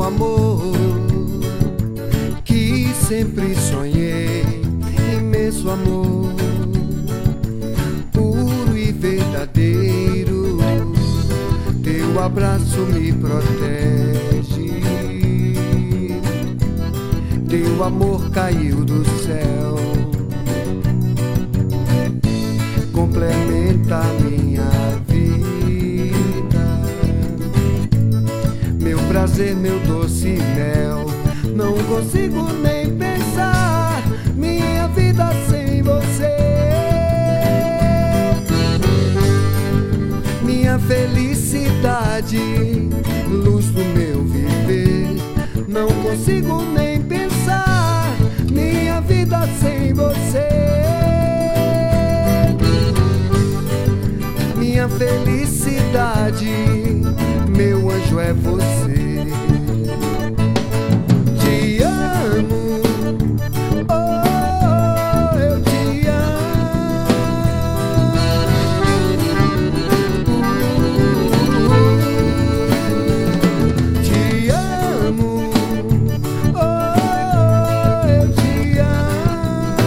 amor que sempre sonhei, imenso amor, puro e verdadeiro. Teu abraço me protege, teu amor caiu do céu, complementa minha vida, meu prazer, meu doce mel. Não consigo nem pensar minha vida sem você, minha felicidade, luz do meu viver. Não consigo nem pensar minha vida sem você, minha felicidade, meu anjo é você. Te amo, oh, eu te amo. Te amo, oh, eu te amo.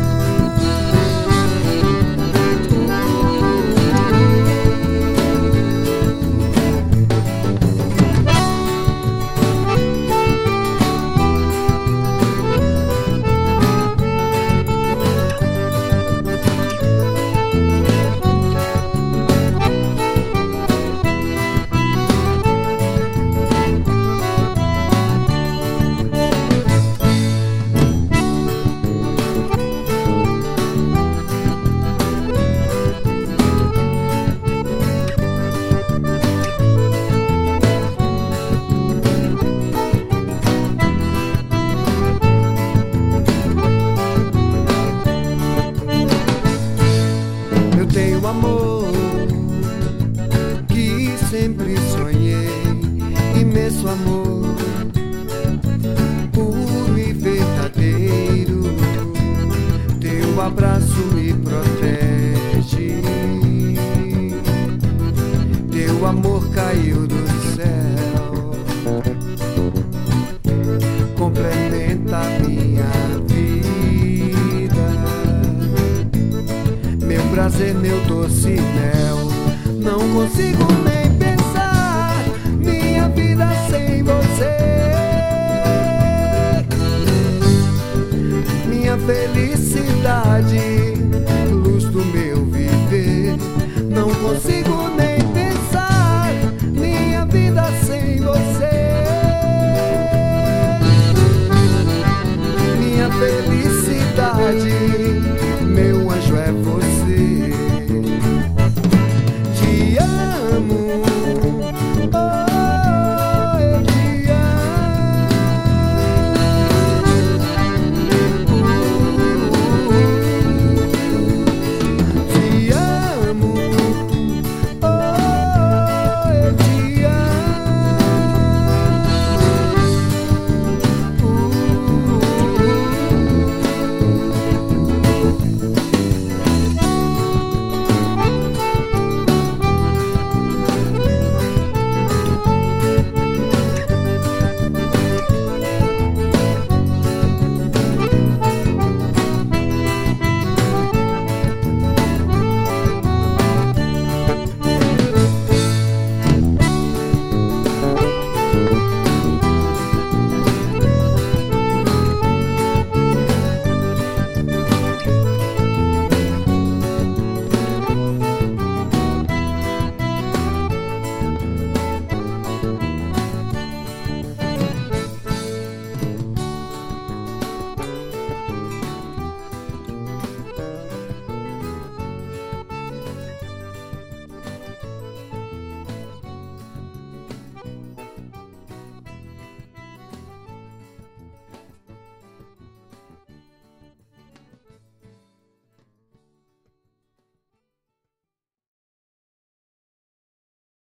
Tenho amor que sempre sonhei, imenso amor, puro e verdadeiro. Teu abraço me protege, teu amor caiu do céu, complementa minha vida, meu prazer, meu doce mel. Não consigo nem pensar minha vida sem você, minha felicidade, luz do meu viver. Não consigo